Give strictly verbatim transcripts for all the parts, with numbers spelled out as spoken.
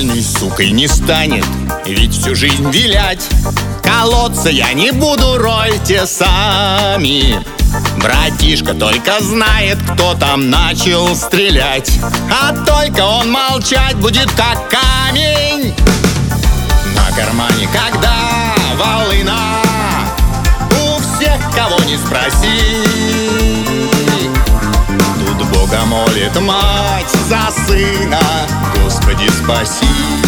нормальной сукой не станет, ведь всю жизнь вилять. Колодца я не буду, ройте сами. Братишка только знает, кто там начал стрелять, а только он молчать будет, как камень. На кармане, когда волына, у всех, кого не спроси. Тут Бога молит мать за сына, Господи, спаси.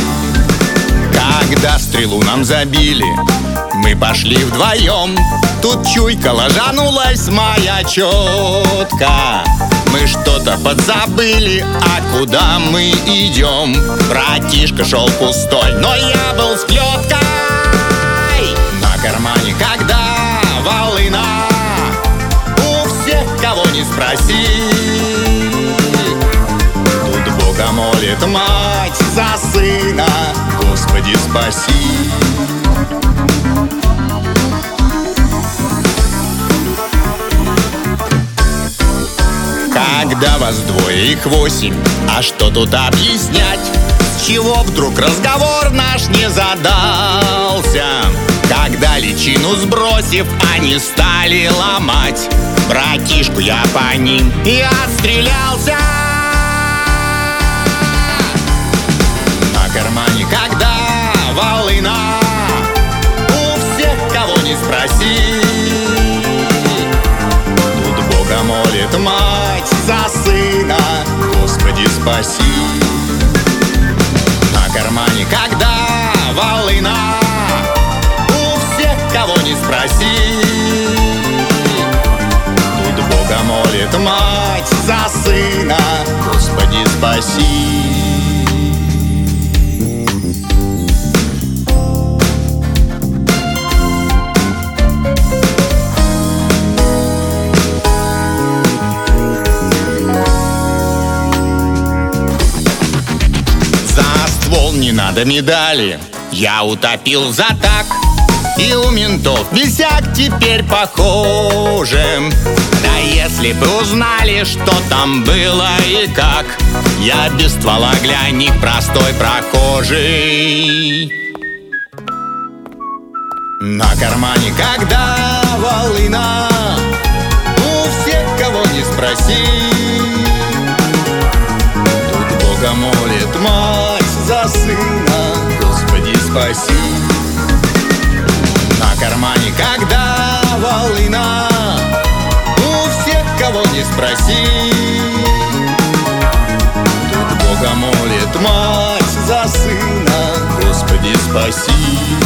Когда стрелу нам забили, мы пошли вдвоем. Тут чуйка ложанулась моя четко. Мы что-то подзабыли, а куда мы идем? Братишка шел пустой, но я был с плеткой. На кармане, когда волына, у всех, кого не спроси. Тут Бога молит мать за сына, Господи, спаси. Когда вас двое, их восемь, а что тут объяснять? С чего вдруг разговор наш не задался? Когда личину сбросив, они стали ломать. Братишку я по ним и отстрелялся. На кармане, когда волына, у всех, кого не спроси. Тут Бога молит мать за сына, Господи, спаси. На кармане, когда волына, у всех, кого не спроси. Тут Бога молит мать за сына, Господи, спаси. Не надо медали, я утопил за так. И у ментов висяк теперь похожим. Да если бы узнали, что там было и как, я без ствола для них простой прохожий. На кармане, когда волына, у всех, кого не спроси. Тут Бога молит мать за сына, Господи, спаси. На кармане, когда волына, у всех, кого не спроси. Тут Бога молит мать за сына, Господи, спаси.